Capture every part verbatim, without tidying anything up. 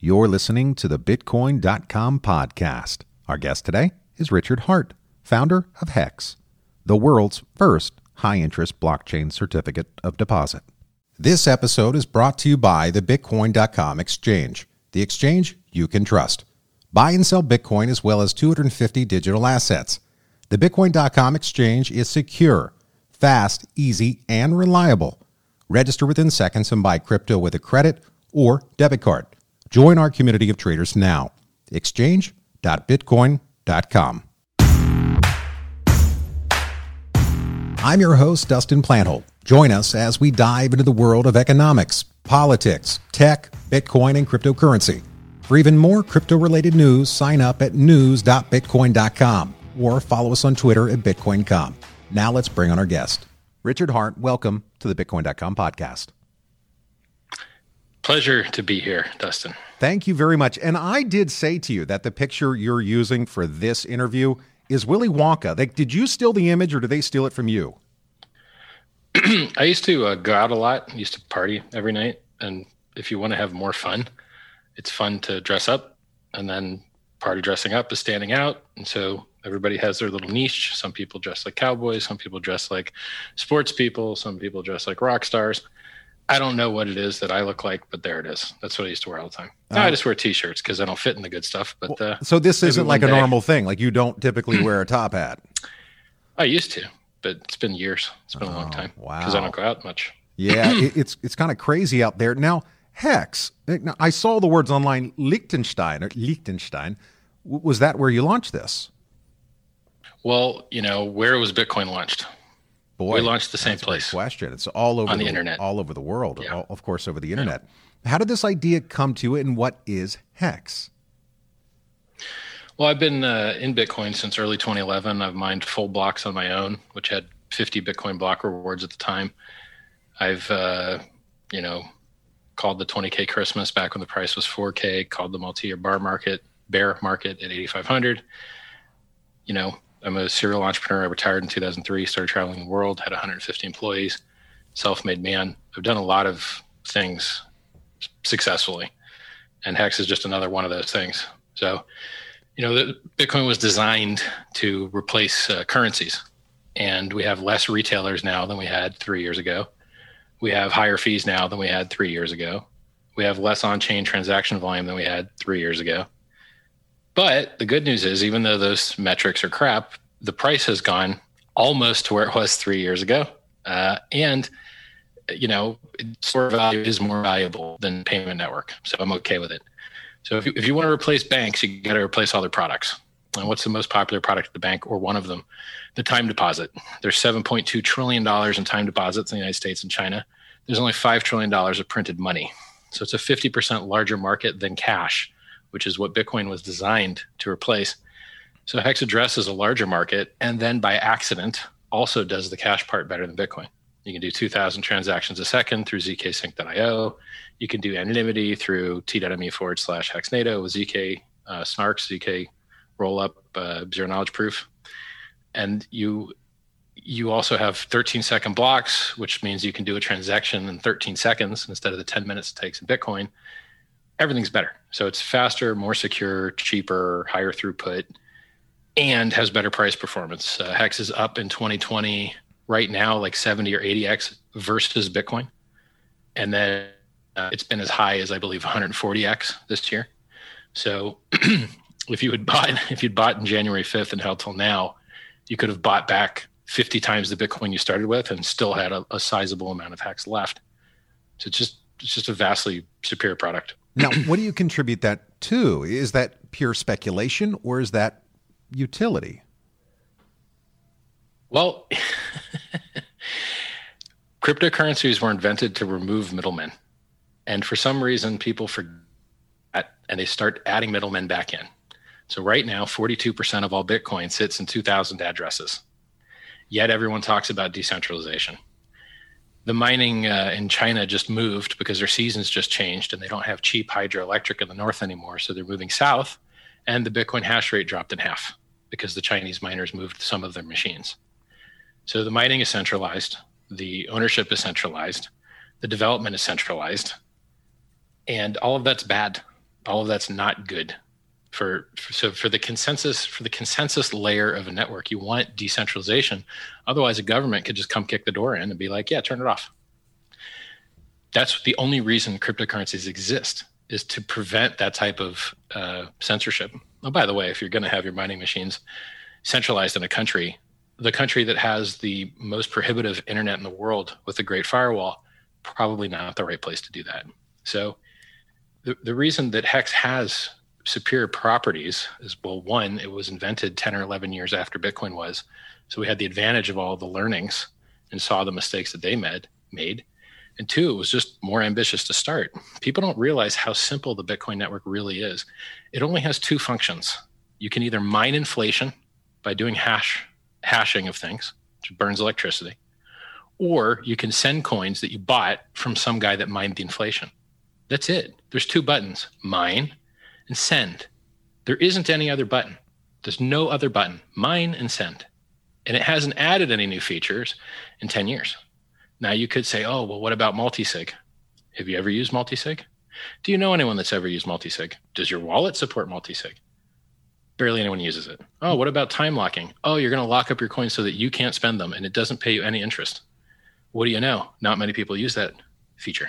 You're listening to the Bitcoin dot com podcast. Our guest today is Richard Hart, founder of Hex, the world's first high-interest blockchain certificate of deposit. This episode is brought to you by the Bitcoin dot com exchange, the exchange you can trust. Buy and sell Bitcoin as well as two hundred fifty digital assets. The Bitcoin dot com exchange is secure, fast, easy, and reliable. Register within seconds and buy crypto with a credit or debit card. Join our community of traders now. exchange dot bitcoin dot com. I'm your host, Dustin Plantholt. Join us as we dive into the world of economics, politics, tech, Bitcoin, and cryptocurrency. For even more crypto-related news, sign up at news dot bitcoin dot com or follow us on Twitter at bitcoin dot com. Now let's bring on our guest. Richard Hart, welcome to the Bitcoin dot com podcast. Pleasure to be here, Dustin. Thank you very much. And I did say to you that the picture you're using for this interview is Willy Wonka. Like, did you steal the image or did they steal it from you? I used to uh, go out a lot. I used to party every night. And if you want to have more fun, it's fun to dress up. And then party dressing up is standing out. And so everybody has their little niche. Some people dress like cowboys. Some people dress like sports people. Some people dress like rock stars. I don't know what it is that I look like, but there it is. That's what I used to wear all the time. Uh, now I just wear T-shirts because I don't fit in the good stuff. But uh, so this isn't like a normal thing. Like you don't typically wear a top hat. I used to, but it's been years. It's been oh, a long time. Wow. Because I don't go out much. Yeah, it, it's it's kind of crazy out there now. Hex. Now, I saw the words online. Liechtenstein or Liechtenstein. Was that where you launched this? Well, you know, where was Bitcoin launched? Boy, we launched the same that's place. A great question. It's all over on the, the internet, all over the world. Yeah. All, of course, over the internet. Yeah. How did this idea come to it, and what is Hex? Well, I've been uh, in Bitcoin since early twenty eleven. I've mined full blocks on my own, which had fifty Bitcoin block rewards at the time. I've, uh, you know, called the twenty K Christmas back when the price was four K. Called the multi-year bar market, bear market at eighty-five hundred. You know. I'm a serial entrepreneur. I retired in two thousand three, started traveling the world, had one hundred fifty employees, self-made man. I've done a lot of things successfully, and Hex is just another one of those things. So, you know, the, Bitcoin was designed to replace uh, currencies, and we have less retailers now than we had three years ago. We have higher fees now than we had three years ago. We have less on-chain transaction volume than we had three years ago. But the good news is, even though those metrics are crap, the price has gone almost to where it was three years ago. Uh, and, you know, store value is more valuable than payment network. So I'm okay with it. So if you, if you want to replace banks, you got to replace all their products. And what's the most popular product at the bank, or one of them? The time deposit. There's seven point two trillion dollars in time deposits in the United States and China. There's only five trillion dollars of printed money. So it's a fifty percent larger market than cash, which is what Bitcoin was designed to replace. So Hex addresses a larger market, and then by accident also does the cash part better than Bitcoin. You can do two thousand transactions a second through Z K Sync dot io. You can do anonymity through t.me forward slash hexnado with Z K uh, snarks, Z K rollup, uh, zero knowledge proof. And you you also have thirteen second blocks, which means you can do a transaction in thirteen seconds instead of the ten minutes it takes in Bitcoin. Everything's better. So it's faster, more secure, cheaper, higher throughput, and has better price performance. Uh, Hex is up in twenty twenty right now, like seventy or eighty x versus Bitcoin. And then uh, it's been as high as, I believe, one hundred forty x this year. So if you had bought, if you'd bought in January fifth and held till now, you could have bought back fifty times the Bitcoin you started with and still had a, a sizable amount of Hex left. So it's just, it's just a vastly superior product. Now, what do you contribute that to? Is that pure speculation, or is that utility? Well, cryptocurrencies were invented to remove middlemen. And for some reason, people forget and they start adding middlemen back in. So right now, forty-two percent of all Bitcoin sits in two thousand addresses. Yet everyone talks about decentralization. The mining uh, in China just moved because their seasons just changed and they don't have cheap hydroelectric in the north anymore. So they're moving south, and the Bitcoin hash rate dropped in half because the Chinese miners moved some of their machines. So the mining is centralized. The ownership is centralized. The development is centralized. And all of that's bad. All of that's not good. For, for so for the consensus for the consensus layer of a network, you want decentralization. Otherwise, a government could just come kick the door in and be like, "Yeah, turn it off." That's the only reason cryptocurrencies exist, is to prevent that type of uh, censorship. Oh, by the way, if you're going to have your mining machines centralized in a country, the country that has the most prohibitive internet in the world with the Great Firewall, probably not the right place to do that. So the the reason that Hex has superior properties is, well, one, it was invented ten or eleven years after Bitcoin was. So we had the advantage of all the learnings and saw the mistakes that they made. made. And two, it was just more ambitious to start. People don't realize how simple the Bitcoin network really is. It only has two functions. You can either mine inflation by doing hash hashing of things, which burns electricity, or you can send coins that you bought from some guy that mined the inflation. That's it. There's two buttons, mine and send. There isn't any other button. There's no other button, mine and send. And it hasn't added any new features in ten years. Now you could say, oh, well, what about multisig? Have you ever used multisig? Do you know anyone that's ever used multisig? Does your wallet support multisig? Barely anyone uses it. Oh, what about time locking? Oh, you're going to lock up your coins so that you can't spend them and it doesn't pay you any interest. What do you know? Not many people use that feature.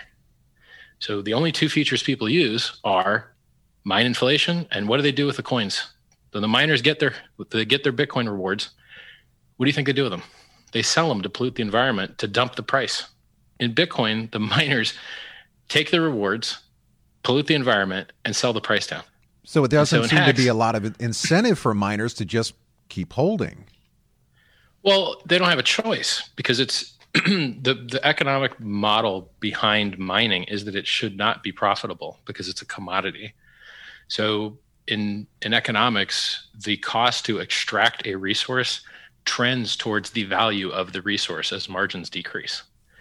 So the only two features people use are mine inflation, and what do they do with the coins? So the miners get their they get their Bitcoin rewards. What do you think they do with them? They sell them to pollute the environment, to dump the price. In Bitcoin, the miners take the rewards, pollute the environment, and sell the price down. So it doesn't so seem Hex, to be a lot of incentive for miners to just keep holding. Well, they don't have a choice, because it's the the economic model behind mining is that it should not be profitable because it's a commodity. So in in economics, the cost to extract a resource trends towards the value of the resource as margins decrease.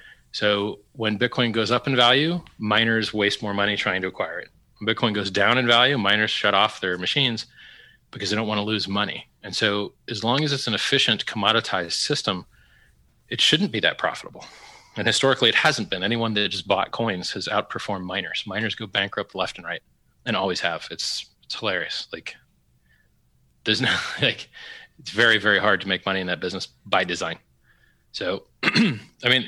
So when Bitcoin goes up in value, miners waste more money trying to acquire it. When Bitcoin goes down in value, miners shut off their machines because they don't want to lose money. And so as long as it's an efficient commoditized system, it shouldn't be that profitable. And historically, it hasn't been. Anyone that just bought coins has outperformed miners. Miners go bankrupt left and right, and always have. It's it's hilarious. Like, there's no, like, it's very, very hard to make money in that business by design. So, I mean,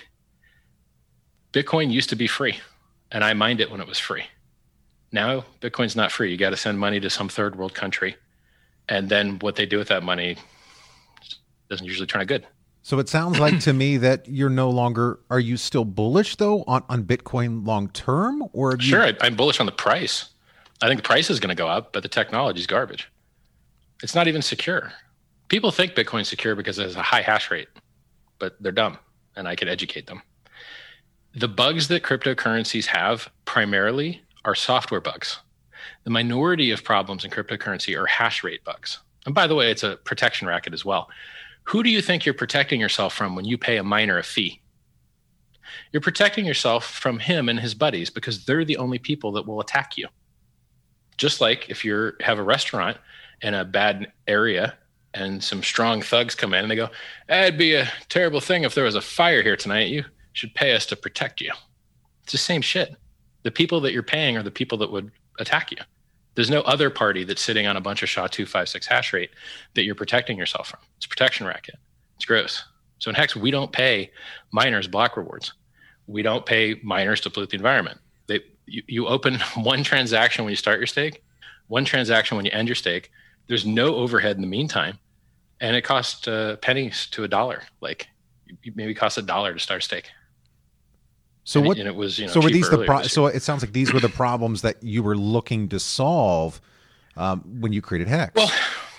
Bitcoin used to be free, and I mined it when it was free. Now, Bitcoin's not free. You got to send money to some third world country, and then what they do with that money doesn't usually turn out good. So it sounds like to me that you're no longer, are you still bullish though on, on Bitcoin long term? Or you... Sure, I, I'm bullish on the price. I think the price is going to go up, but the technology is garbage. It's not even secure. People think Bitcoin's secure because it has a high hash rate, but they're dumb, and I could educate them. The bugs that cryptocurrencies have primarily are software bugs. The minority of problems in cryptocurrency are hash rate bugs. And by the way, it's a protection racket as well. Who do you think you're protecting yourself from when you pay a miner a fee? You're protecting yourself from him and his buddies because they're the only people that will attack you. Just like if you have a restaurant in a bad area and some strong thugs come in and they go, it'd be a terrible thing if there was a fire here tonight. You should pay us to protect you. It's the same shit. The people that you're paying are the people that would attack you. There's no other party that's sitting on a bunch of S H A two fifty-six hash rate that you're protecting yourself from. It's a protection racket. It's gross. So in Hex, we don't pay miners block rewards. We don't pay miners to pollute the environment. They, you, you open one transaction when you start your stake, one transaction when you end your stake. There's no overhead in the meantime. And it costs uh, pennies to a dollar. Like it maybe costs a dollar to start a stake. So and what? It, and it was, you know, so were these the pro- so it sounds like these were the problems that you were looking to solve um, when you created Hex. Well,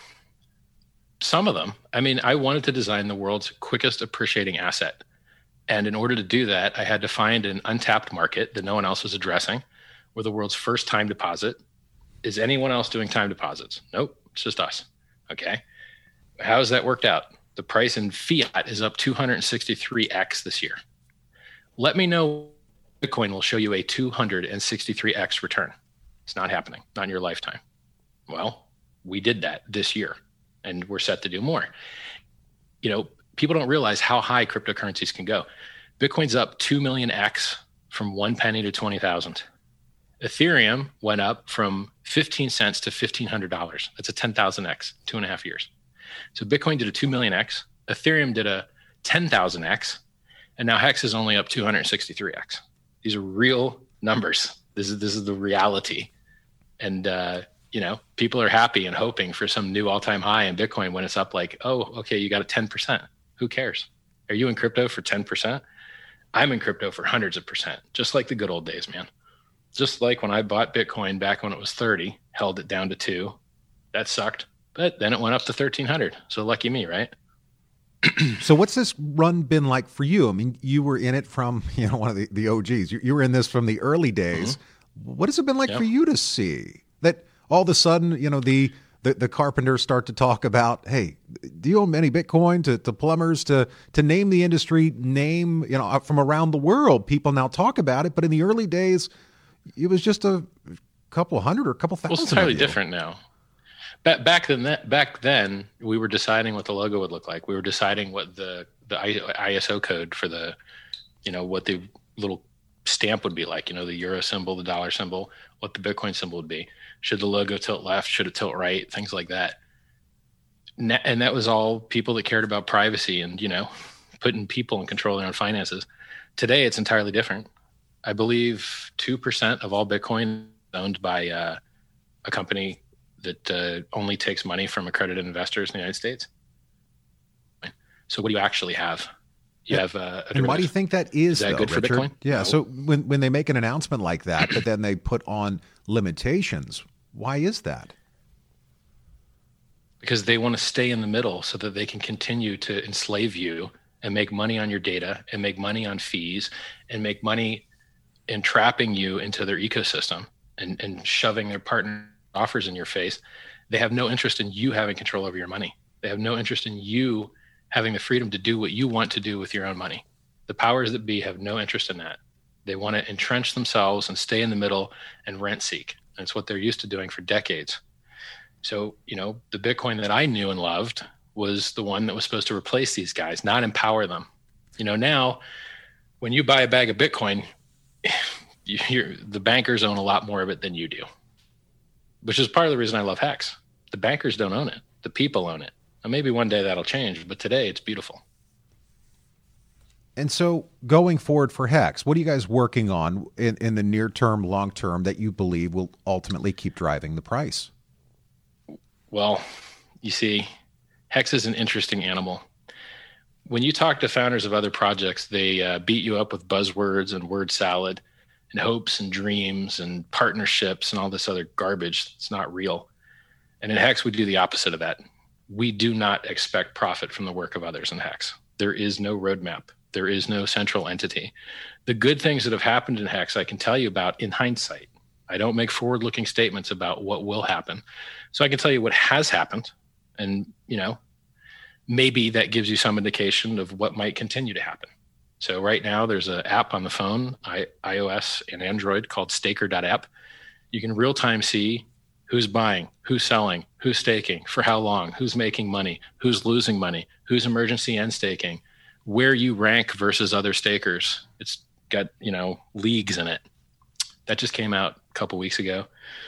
some of them. I mean, I wanted to design the world's quickest appreciating asset, and in order to do that, I had to find an untapped market that no one else was addressing. We're the world's first time deposit. Is anyone else doing time deposits? Nope, it's just us. Okay, how has that worked out? The price in fiat is up two hundred sixty-three x this year. Let me know Bitcoin will show you a two hundred sixty-three x return. It's not happening, not in your lifetime. Well, we did that this year, and we're set to do more. You know, people don't realize how high cryptocurrencies can go. Bitcoin's up two million x from one penny to twenty thousand. Ethereum went up from fifteen cents to fifteen hundred dollars. That's a ten thousand X, two and a half years. So Bitcoin did a two million X, Ethereum did a ten thousand X, and now Hex is only up two hundred sixty-three X. These are real numbers. This is this is the reality. And uh, you know, people are happy and hoping for some new all-time high in Bitcoin when it's up like, oh, okay, you got a ten percent. Who cares? Are you in crypto for ten percent? I'm in crypto for hundreds of percent, just like the good old days, man. Just like when I bought Bitcoin back when it was thirty, held it down to two. That sucked. But then it went up to thirteen hundred. So lucky me, right? So what's this run been like for you? I mean, you were in it from, you know, one of the, the O Gs. You, you were in this from the early days. Mm-hmm. What has it been like yeah. for you to see that all of a sudden, you know, the, the the carpenters start to talk about, hey, do you own any Bitcoin, to, to plumbers, to to name the industry, name, you know, from around the world, people now talk about it. But in the early days, it was just a couple hundred or a couple thousand. Well, it's entirely different now. Back back then, that, back then, we were deciding what the logo would look like. We were deciding what the the I S O code for the, you know, what the little stamp would be like. You know, the euro symbol, the dollar symbol, what the Bitcoin symbol would be. Should the logo tilt left? Should it tilt right? Things like that. And that was all people that cared about privacy and, you know, putting people in control of their own finances. Today, it's entirely different. I believe two percent of all Bitcoin is owned by uh, a company that uh, only takes money from accredited investors in the United States. So what do you actually have? You have uh, a and why do you think that is, is that though, good Richard? for Bitcoin? Yeah. No. So when, when they make an announcement like that, but then they put on limitations, why is that? Because they want to stay in the middle so that they can continue to enslave you and make money on your data and make money on fees and make money in trapping you into their ecosystem and, and shoving their partner offers in your face. They have no interest in you having control over your money. They have no interest in you having the freedom to do what you want to do with your own money. The powers that be have no interest in that. They want to entrench themselves and stay in the middle and rent seek. And it's what they're used to doing for decades. So, you know, the Bitcoin that I knew and loved was the one that was supposed to replace these guys, not empower them. You know, now when you buy a bag of Bitcoin, you're, the bankers own a lot more of it than you do, which is part of the reason I love Hex. The bankers don't own it. The people own it. And maybe one day that'll change, but today it's beautiful. And so going forward for Hex, what are you guys working on in, in the near term, long term that you believe will ultimately keep driving the price? Well, you see, Hex is an interesting animal. When you talk to founders of other projects, they uh, beat you up with buzzwords and word salad and hopes and dreams and partnerships and all this other garbage. It's not real. And in Hex, we do the opposite of that. We do not expect profit from the work of others in Hex. There is no roadmap. There is no central entity. The good things that have happened in Hex, I can tell you about in hindsight. I don't make forward-looking statements about what will happen. So I can tell you what has happened. And, you know, maybe that gives you some indication of what might continue to happen. So right now there's an app on the phone, I, iOS and Android, called staker dot app. You can real-time see who's buying, who's selling, who's staking, for how long, who's making money, who's losing money, who's emergency end staking, where you rank versus other stakers. It's got, you know, leagues in it. That just came out a couple weeks ago.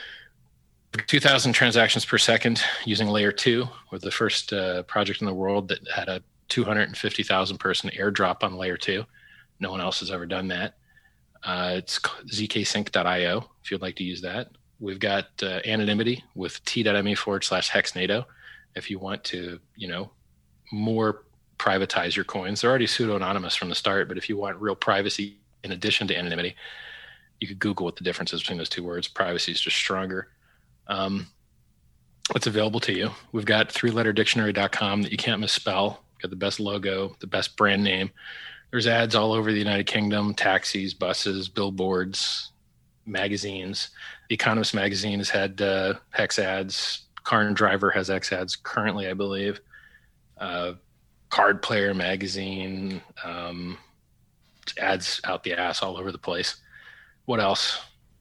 two thousand transactions per second using layer two. We're the first uh, project in the world that had a two hundred fifty thousand person airdrop on layer two. No one else has ever done that. Uh, it's z k sync dot io if you'd like to use that. We've got uh, anonymity with t.me forward slash hexnado. If you want to, you know, more privatize your coins. They're already pseudo-anonymous from the start, but if you want real privacy in addition to anonymity, you could Google what the difference is between those two words. Privacy is just stronger. Um, it's available to you. We've got three letter dictionary dot com that you can't misspell. Got the best logo, the best brand name. There's ads all over the United Kingdom, taxis, buses, billboards, magazines. The Economist magazine has had uh, Hex ads. Car and Driver has Hex ads currently, I believe. Uh, Card Player magazine, um, ads out the ass all over the place. What else?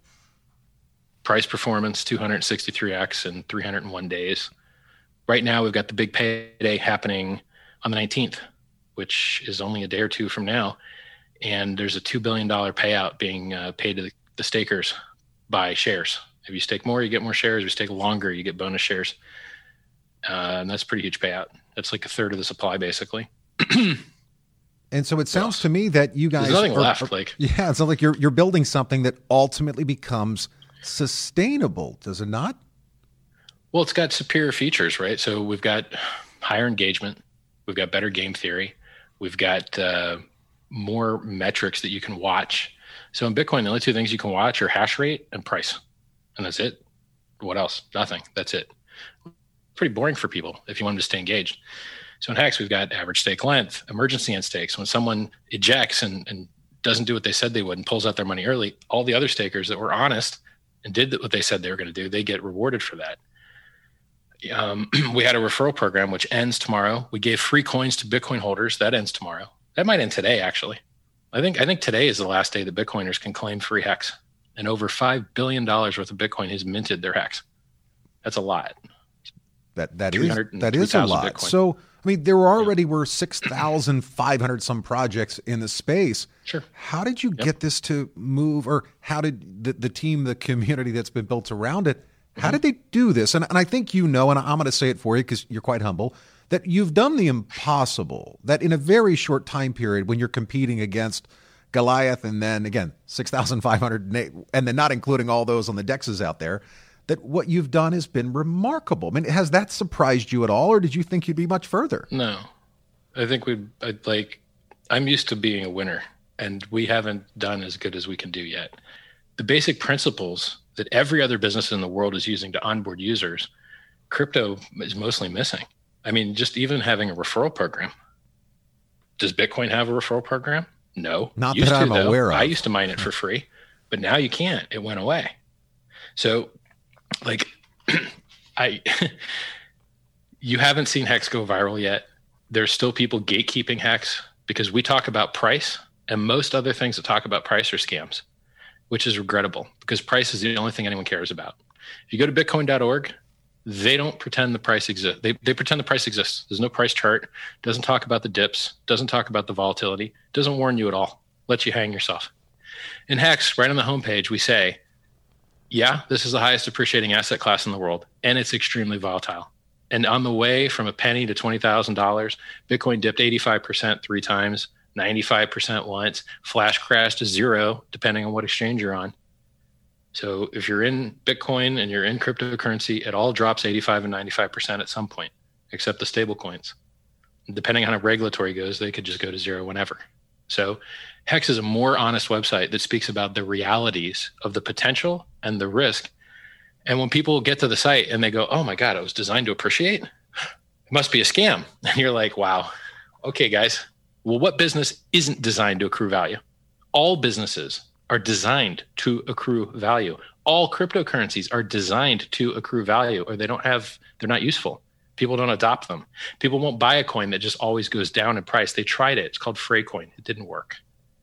Price performance, two hundred sixty-three x in three hundred one days. Right now, we've got the big payday happening on the nineteenth, which is only a day or two from now. And there's a two billion dollars payout being uh, paid to the, the stakers buy shares. If you stake more, you get more shares. If you stake longer, you get bonus shares. Uh, and that's a pretty huge payout. That's like a third of the supply, basically. And so it sounds to me that you guys There's nothing are, left. Are, like, yeah, it sounds like you're you're building something that ultimately becomes sustainable, does it not? Well, it's got superior features, right? So we've got higher engagement, we've got better game theory, we've got uh, more metrics that you can watch. So in Bitcoin, the only two things you can watch are hash rate and price, and that's it. What else? Nothing. That's it. Pretty boring for people if you want them to stay engaged. So in Hex, we've got average stake length, emergency end stakes. When someone ejects and, and doesn't do what they said they would and pulls out their money early, all the other stakers that were honest and did what they said they were going to do, they get rewarded for that. Um, we had a referral program, which ends tomorrow. We gave free coins to Bitcoin holders. That ends tomorrow. That might end today, actually. I think I think today is the last day that Bitcoiners can claim free Hex. And over five billion dollars worth of Bitcoin has minted their Hex. That's a lot. That that is that is a lot. Bitcoin. So I mean, there already yeah. were six thousand five hundred some projects in the space. Sure. How did you yep. get this to move, or how did the, the team, the community that's been built around it, how mm-hmm. did they do this? And, and I think you know, and I'm going to say it for you because you're quite humble, that you've done the impossible, that in a very short time period when you're competing against Goliath and then, again, six thousand five hundred, and then not including all those on the dexes out there, that what you've done has been remarkable. I mean, has that surprised you at all, or did you think you'd be much further? No. I think we'd, I'd like, I'm used to being a winner, and we haven't done as good as we can do yet. The basic principles that every other business in the world is using to onboard users, crypto is mostly missing. I mean, just even having a referral program. Does Bitcoin have a referral program? No. Not used that to, I'm though. aware of. I used to mine it for free, but now you can't. It went away. So, like, I, you haven't seen Hex go viral yet. There's still people gatekeeping Hex because we talk about price, and most other things that talk about price are scams, which is regrettable because price is the only thing anyone cares about. If you go to bitcoin dot org, they don't pretend the price exists. They, they pretend the price exists. There's no price chart, doesn't talk about the dips, doesn't talk about the volatility, doesn't warn you at all, lets you hang yourself. In Hex, right on the homepage, we say, yeah, this is the highest appreciating asset class in the world, and it's extremely volatile. And on the way from a penny to twenty thousand dollars, Bitcoin dipped eighty-five percent three times, ninety-five percent once, flash crashed to zero, depending on what exchange you're on. So if you're in Bitcoin and you're in cryptocurrency, it all drops eighty-five and ninety-five percent at some point, except the stable coins. Depending on how regulatory goes, they could just go to zero whenever. So Hex is a more honest website that speaks about the realities of the potential and the risk. And when people get to the site and they go, oh my God, it was designed to appreciate, it must be a scam. And you're like, wow, okay, guys. Well, what business isn't designed to accrue value? All businesses are designed to accrue value. All cryptocurrencies are designed to accrue value, or they don't have, they're not useful. People don't adopt them. People won't buy a coin that just always goes down in price. They tried it. It's called Freycoin. It didn't work.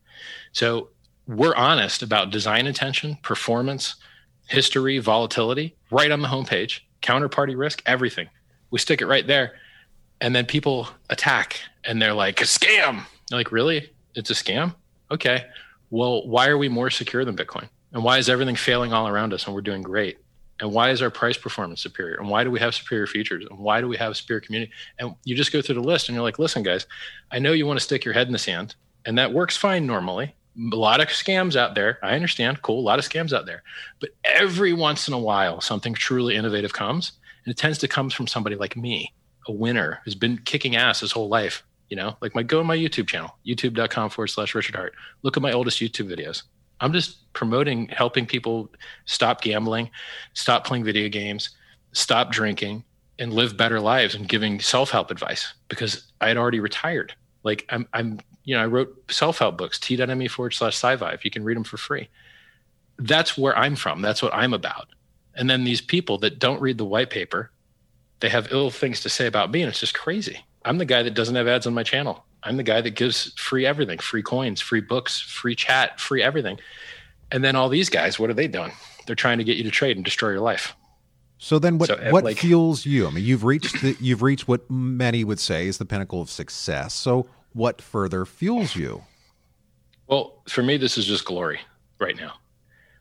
So we're honest about design intention, performance, history, volatility, right on the homepage, counterparty risk, everything. We stick it right there. And then people attack and they're like, a scam. They're like, really? It's a scam? Okay. Well, why are we more secure than Bitcoin? And why is everything failing all around us and we're doing great? And why is our price performance superior? And why do we have superior features? And why do we have a superior community? And you just go through the list and you're like, listen, guys, I know you want to stick your head in the sand, and that works fine normally. A lot of scams out there. I understand. Cool. A lot of scams out there. But every once in a while, something truly innovative comes, and it tends to come from somebody like me, a winner who's been kicking ass his whole life. You know, like my go on my YouTube channel, youtube.com forward slash Richard Hart. Look at my oldest YouTube videos. I'm just promoting, helping people stop gambling, stop playing video games, stop drinking, and live better lives, and giving self-help advice because I had already retired. Like I'm, I'm, you know, I wrote self-help books, t.me forward slash sci-fi. You can read them for free. That's where I'm from. That's what I'm about. And then these people that don't read the white paper, they have ill things to say about me, and it's just crazy. I'm the guy that doesn't have ads on my channel. I'm the guy that gives free everything, free coins, free books, free chat, free everything. And then all these guys, what are they doing? They're trying to get you to trade and destroy your life. So then what, so, what like, fuels you? I mean, you've reached the, you've reached what many would say is the pinnacle of success. So what further fuels you? Well, for me, this is just glory right now.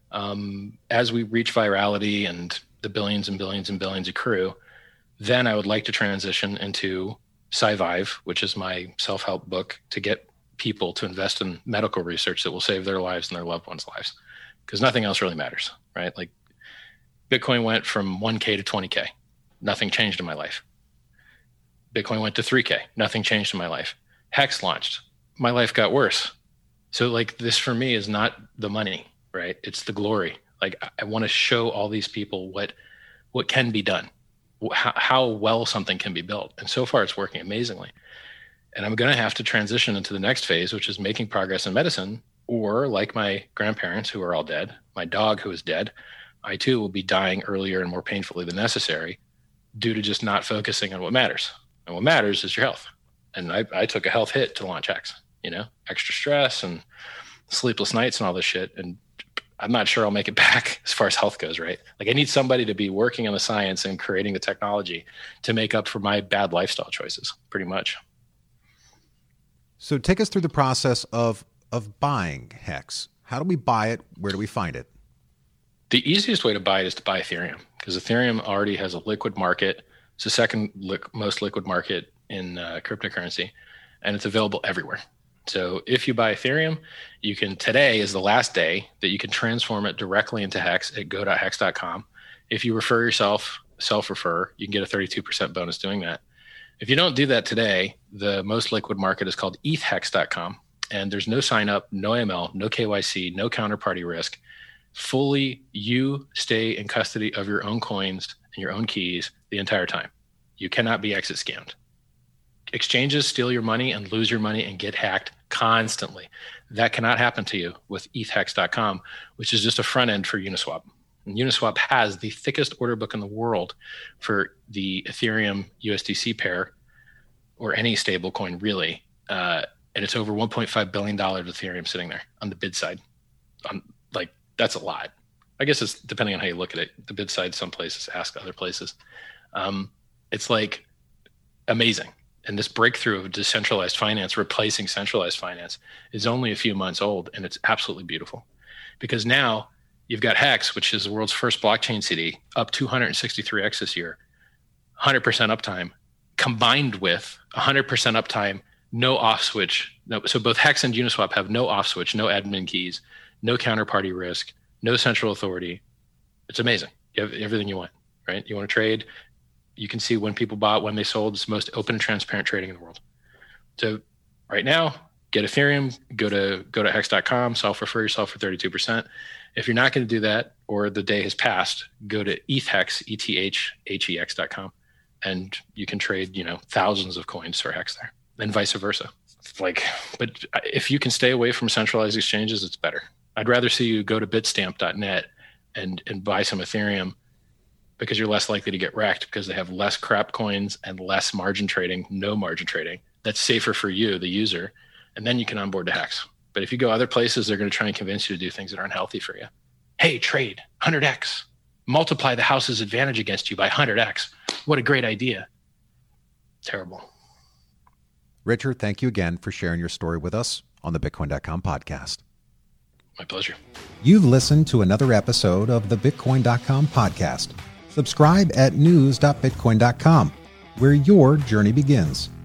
Um, as we reach virality and the billions and billions and billions accrue, then I would like to transition into SciVive, which is my self-help book to get people to invest in medical research that will save their lives and their loved ones' lives, because nothing else really matters, right? Like Bitcoin went from one K to twenty K. Nothing changed in my life. Bitcoin went to three K. Nothing changed in my life. Hex launched. My life got worse. So like this for me is not the money, right? It's the glory. Like I, I want to show all these people what what can be done, how, how well something can be built. And so far it's working amazingly. And I'm going to have to transition into the next phase, which is making progress in medicine, or like my grandparents who are all dead, my dog who is dead, I too will be dying earlier and more painfully than necessary due to just not focusing on what matters. And what matters is your health. And I, I took a health hit to launch Hex, you know, extra stress and sleepless nights and all this shit. And I'm not sure I'll make it back as far as health goes, right? Like I need somebody to be working on the science and creating the technology to make up for my bad lifestyle choices, pretty much. So take us through the process of of buying Hex. How do we buy it? Where do we find it? The easiest way to buy it is to buy Ethereum, because Ethereum already has a liquid market. It's the second li- most liquid market in uh, cryptocurrency, and it's available everywhere. So if you buy Ethereum, you can, today is the last day that you can transform it directly into Hex at go dot hex dot com. If you refer yourself, self-refer, you can get a thirty-two percent bonus doing that. If you don't do that today, the most liquid market is called e t h hex dot com. And there's no sign up, no A M L, no K Y C, no counterparty risk. Fully, you stay in custody of your own coins and your own keys the entire time. You cannot be exit scammed. Exchanges steal your money and lose your money and get hacked constantly. That cannot happen to you with e t h hex dot com, which is just a front end for Uniswap. And Uniswap has the thickest order book in the world for the Ethereum U S D C pair, or any stable coin really. Uh, and it's over one point five billion dollars of Ethereum sitting there on the bid side. On, like, that's a lot. I guess it's depending on how you look at it. The bid side, some places ask other places. Um, it's like amazing. And this breakthrough of decentralized finance replacing centralized finance is only a few months old, and it's absolutely beautiful. Because now you've got Hex, which is the world's first blockchain C D, up two hundred sixty-three x this year, one hundred percent uptime, combined with one hundred percent uptime, no off switch. No, so both Hex and Uniswap have no off switch, no admin keys, no counterparty risk, no central authority. It's amazing. You have everything you want, right? You want to trade, you can see when people bought, when they sold. It's the most open and transparent trading in the world. So right now, get Ethereum, go to go to hex dot com, self-refer yourself for thirty-two percent. If you're not going to do that, or the day has passed, go to ETHHex, E T H H E X dot com, and you can trade, you know, thousands of coins for Hex there, and vice versa. It's like, but if you can stay away from centralized exchanges, it's better. I'd rather see you go to bitstamp dot net and and buy some Ethereum, because you're less likely to get wrecked because they have less crap coins and less margin trading, no margin trading. That's safer for you, the user, and then you can onboard to Hex. But if you go other places, they're going to try and convince you to do things that aren't healthy for you. Hey, trade one hundred x. Multiply the house's advantage against you by one hundred x. What a great idea. Terrible. Richard, thank you again for sharing your story with us on the Bitcoin dot com podcast. My pleasure. You've listened to another episode of the Bitcoin dot com podcast. Subscribe at news dot bitcoin dot com, where your journey begins.